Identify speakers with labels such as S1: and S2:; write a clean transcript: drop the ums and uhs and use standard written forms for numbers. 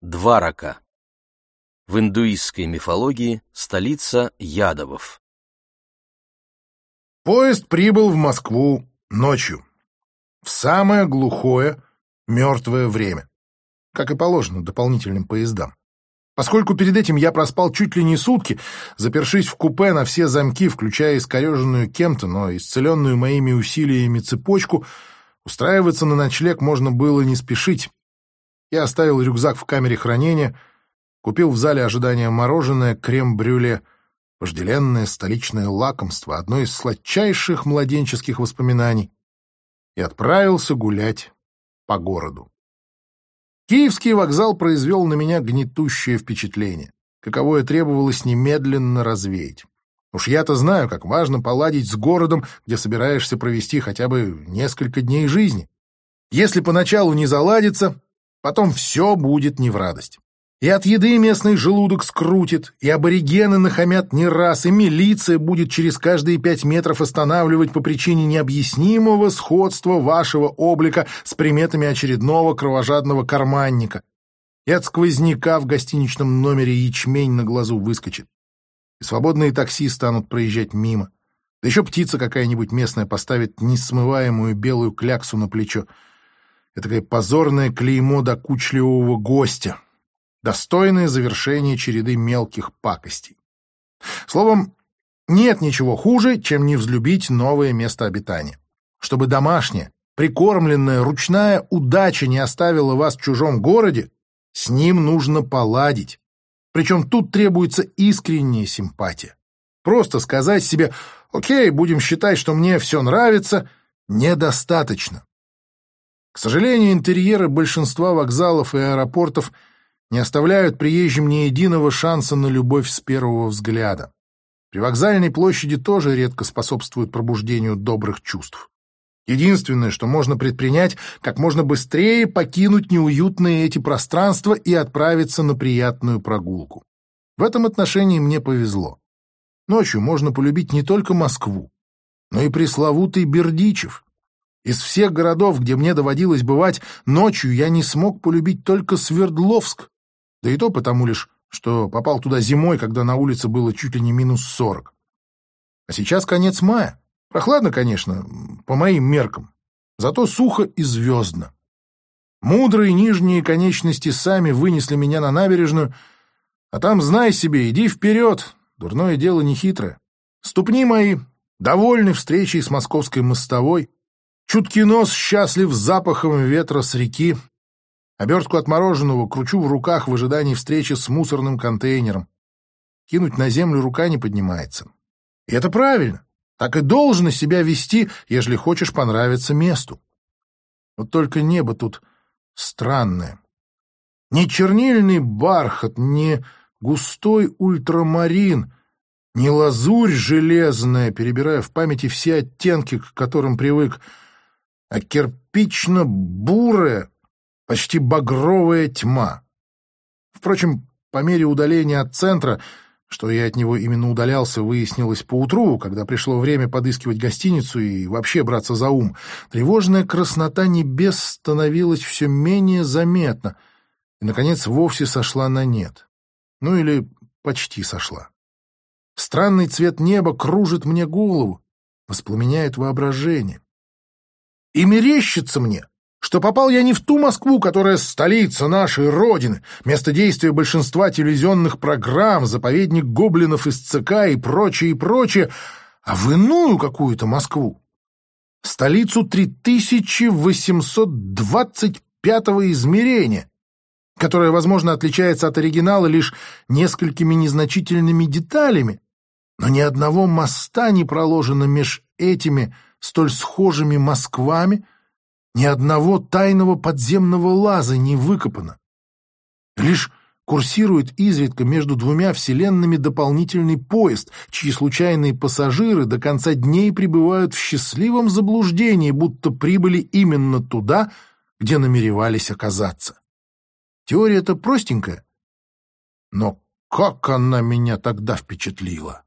S1: Дварака. В индуистской мифологии столица Ядовов.
S2: Поезд прибыл в Москву ночью, в самое глухое, мертвое время, как и положено дополнительным поездам. Поскольку перед этим я проспал чуть ли не сутки, запершись в купе на все замки, включая искореженную кем-то, но исцеленную моими усилиями цепочку, устраиваться на ночлег можно было не спешить. Я оставил рюкзак в камере хранения, купил в зале ожидания мороженое, крем-брюле, вожделенное столичное лакомство, одно из сладчайших младенческих воспоминаний, и отправился гулять по городу. Киевский вокзал произвел на меня гнетущее впечатление, каковое требовалось немедленно развеять. Уж я-то знаю, как важно поладить с городом, где собираешься провести хотя бы несколько дней жизни. Если поначалу не заладится, потом все будет не в радость. И от еды местный желудок скрутит, и аборигены нахамят не раз, и милиция будет через каждые 5 метров останавливать по причине необъяснимого сходства вашего облика с приметами очередного кровожадного карманника. И от сквозняка в гостиничном номере ячмень на глазу выскочит. И свободные такси станут проезжать мимо. Да еще птица какая-нибудь местная поставит несмываемую белую кляксу на плечо. Этакое позорное клеймо докучливого гостя, достойное завершение череды мелких пакостей. Словом, нет ничего хуже, чем не взлюбить новое место обитания. Чтобы домашняя, прикормленная, ручная удача не оставила вас в чужом городе, с ним нужно поладить. Причем тут требуется искренняя симпатия. Просто сказать себе «Окей, будем считать, что мне все нравится» недостаточно. К сожалению, интерьеры большинства вокзалов и аэропортов не оставляют приезжим ни единого шанса на любовь с первого взгляда. При вокзальной площади тоже редко способствует пробуждению добрых чувств. Единственное, что можно предпринять, как можно быстрее покинуть неуютные эти пространства и отправиться на приятную прогулку. В этом отношении мне повезло. Ночью можно полюбить не только Москву, но и пресловутый Бердичев. Из всех городов, где мне доводилось бывать, ночью я не смог полюбить только Свердловск, да и то потому лишь, что попал туда зимой, когда на улице было чуть ли не -40. А сейчас конец мая. Прохладно, конечно, по моим меркам, зато сухо и звездно. Мудрые нижние конечности сами вынесли меня на набережную, а там, знай себе, иди вперед, дурное дело нехитрое. Ступни мои довольны встречей с московской мостовой, чуткий нос счастлив запахом ветра с реки, обертку от мороженого кручу в руках в ожидании встречи с мусорным контейнером. Кинуть на землю рука не поднимается. И это правильно. Так и должно себя вести, ежели хочешь понравиться месту. Вот только небо тут странное. Ни чернильный бархат, ни густой ультрамарин, ни лазурь железная, перебирая в памяти все оттенки, к которым привык, а кирпично-бурая, почти багровая тьма. Впрочем, по мере удаления от центра, что я от него именно удалялся, выяснилось поутру, когда пришло время подыскивать гостиницу и вообще браться за ум, тревожная краснота небес становилась все менее заметна и, наконец, вовсе сошла на нет. Ну или почти сошла. Странный цвет неба кружит мне голову, воспламеняет воображение. И мерещится мне, что попал я не в ту Москву, которая столица нашей Родины, место действия большинства телевизионных программ, заповедник гоблинов из ЦК и прочее, а в иную какую-то Москву. Столицу 3825-го измерения, которая, возможно, отличается от оригинала лишь несколькими незначительными деталями, но ни одного моста не проложено меж этими столь схожими Москвами, ни одного тайного подземного лаза не выкопано. Лишь курсирует изредка между двумя вселенными дополнительный поезд, чьи случайные пассажиры до конца дней пребывают в счастливом заблуждении, будто прибыли именно туда, где намеревались оказаться. Теория-то простенькая, но как она меня тогда впечатлила!